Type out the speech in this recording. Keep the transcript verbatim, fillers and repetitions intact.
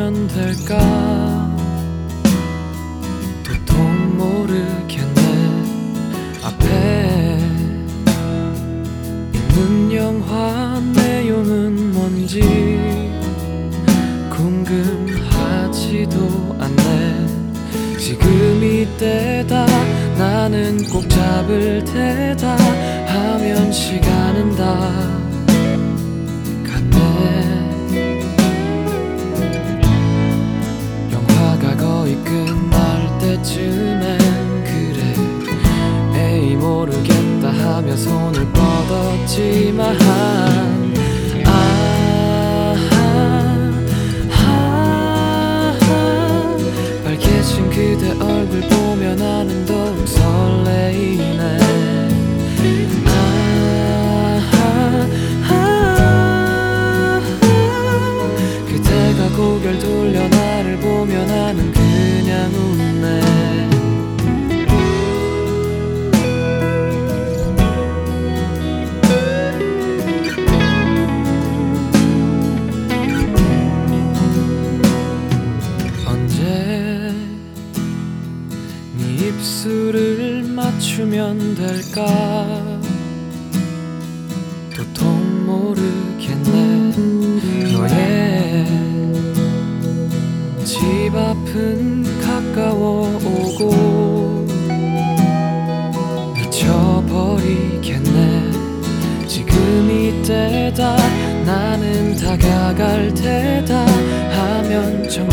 맞추면 될까? 도통 모르겠네. 앞에 있는 영화 내용은 뭔지 궁금하지도 않네. 지금 이때다 나는 꼭 잡을 테다 하면 시간은 다 갔네. 영화가 거의 끝날 때쯤엔 그래 에이 모르겠다 하며 손을 뻗었지만 밝혀진 그대 얼굴 보며 나는 더욱 설레이네. 그대가 고개를 돌려 나를 보며 나는 그냥 웃네. 입술을 맞추면 될까? 도통 모르겠네. 너의 집 앞은 가까워오고 미쳐버리겠네. 지금 이때다 나는 다가갈 테다 하면 정